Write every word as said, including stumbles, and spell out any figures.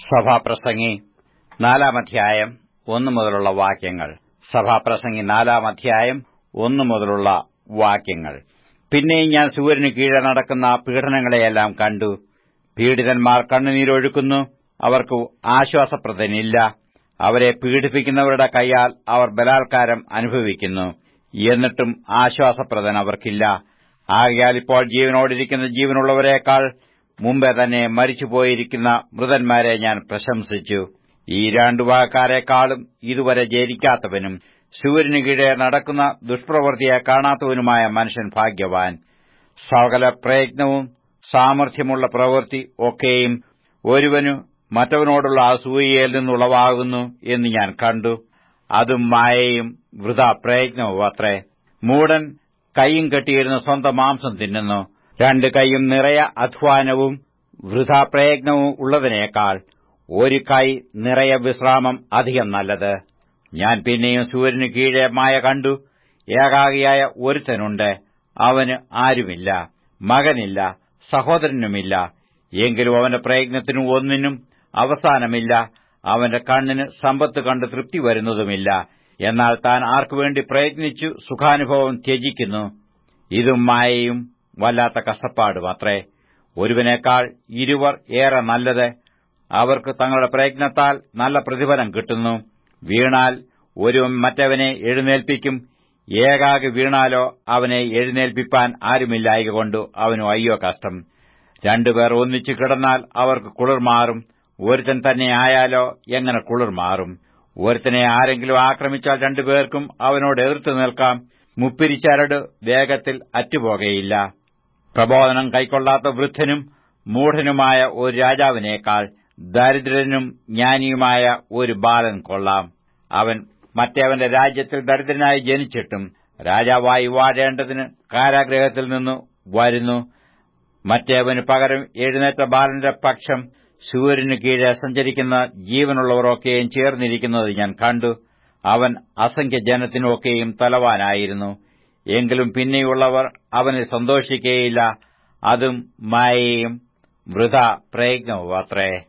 സഭാപ്രസംഗി നാലാം അധ്യായം ഒന്നു മുതലുള്ള വാക്യങ്ങൾ. സഭാപ്രസംഗി നാലാം അധ്യായം ഒന്നു മുതലുള്ള വാക്യങ്ങൾ. പിന്നെയും ഞാൻ സൂര്യന് കീഴെ നടക്കുന്ന പീഡനങ്ങളെയെല്ലാം കണ്ടു. പീഡിതന്മാർ കണ്ണുനീരൊഴുക്കുന്നു, അവർക്ക് ആശ്വാസപ്രദനില്ല. അവരെ പീഡിപ്പിക്കുന്നവരുടെ കൈയാൽ അവർ ബലാത്കാരം അനുഭവിക്കുന്നു, എന്നിട്ടും ആശ്വാസപ്രദൻ അവർക്കില്ല. ആകയാൽ ഇപ്പോൾ ജീവനോടിരിക്കുന്ന ജീവനുള്ളവരെക്കാൾ മുമ്പേ തന്നെ മരിച്ചുപോയിരിക്കുന്ന മൃതന്മാരെ ഞാൻ പ്രശംസിച്ചു. ഈ രണ്ടു വാക്കാരെക്കാളും ഇതുവരെ ജനിക്കാത്തവനും സൂര്യന് കീഴെ നടക്കുന്ന ദുഷ്പ്രവൃത്തിയെ കാണാത്തവനുമായ മനുഷ്യൻ ഭാഗ്യവാൻ. സകല പ്രയത്നവും സാമർഥ്യമുള്ള പ്രവൃത്തി ഒക്കെയും ഒരുവനു മറ്റവനോടുള്ള അസൂയയിൽ നിന്നുളവാകുന്നു എന്ന് ഞാൻ കണ്ടു. അതും മായയും വൃഥാ പ്രയത്നവും അത്രേ. മൂഢൻ കൈയും കെട്ടിയിരുന്ന സ്വന്തം മാംസം തിന്നുന്നു. രണ്ട് കൈയും നിറയെ അധ്വാനവും വൃഥാ പ്രയത്നവും ഉള്ളതിനേക്കാൾ ഒരു കൈ നിറയെ വിശ്രാമം അധികം നല്ലത്. ഞാൻ പിന്നെയും സൂര്യന് കീഴെ മായ കണ്ടു. ഏകാഗിയായ ഒരുത്തനുണ്ട്, അവന് ആരുമില്ല, മകനില്ല, സഹോദരനുമില്ല. എങ്കിലും അവന്റെ പ്രയത്നത്തിനും ഒന്നിനും അവസാനമില്ല. അവന്റെ കണ്ണിന് സമ്പത്ത് കണ്ട് തൃപ്തി വരുന്നതുമില്ല. എന്നാൽ താൻ ആർക്കുവേണ്ടി പ്രയത്നിച്ചു സുഖാനുഭവം ത്യജിക്കുന്നു. ഇതും മായയും വല്ലാത്ത കഷ്ടപ്പാടും അത്രേ. ഒരുവനേക്കാൾ ഇരുവർ ഏറെ നല്ലത്. അവർക്ക് തങ്ങളുടെ പ്രയത്നത്താൽ നല്ല പ്രതിഫലം കിട്ടുന്നു. വീണാൽ ഒരുവൻ മറ്റവനെ എഴുന്നേൽപ്പിക്കും. ഏകാകി വീണാലോ അവനെ എഴുന്നേൽപ്പിപ്പാൻ ആരുമില്ലായകൊണ്ട് അവനു അയ്യോ കഷ്ടം. രണ്ടുപേർ ഒന്നിച്ചു കിടന്നാൽ അവർക്ക് കുളിർ മാറും. ഒരുത്തൻ തന്നെ ആയാലോ എങ്ങനെ കുളിർ മാറും? ഒരുത്തനെ ആരെങ്കിലും ആക്രമിച്ചാൽ രണ്ടുപേർക്കും അവനോട് എതിർത്തു നിൽക്കാം. മുപ്പിരിച്ചരട് വേഗത്തിൽ അറ്റുപോകയില്ല. പ്രബോധനം കൈക്കൊള്ളാത്ത വൃദ്ധനും മൂഢനുമായ ഒരു രാജാവിനേക്കാൾ ദരിദ്രനും ജ്ഞാനിയുമായ ഒരു ബാലൻ കൊള്ളാം. അവൻ മറ്റേവന്റെ രാജ്യത്തിൽ ദരിദ്രനായി ജനിച്ചിട്ടും രാജാവായി വാഴേണ്ടതിന് കാരാഗൃഹത്തിൽ നിന്നു വരുന്നു. മറ്റേവന് പകരം എഴുന്നേറ്റ ബാലന്റെ പക്ഷം സൂര്യന് കീഴെ സഞ്ചരിക്കുന്ന ജീവനുള്ളവരൊക്കെയും ചേർന്നിരിക്കുന്നത് ഞാൻ കണ്ടു. അവൻ അസംഖ്യ ജനത്തിനൊക്കെയും തലവാനായിരുന്നു. എങ്കിലും പിന്നെയുള്ളവർ അവനിൽ സന്തോഷിക്കുകയില്ല. അതും മായയും വൃഥാ പ്രയത്നവും അത്രേ.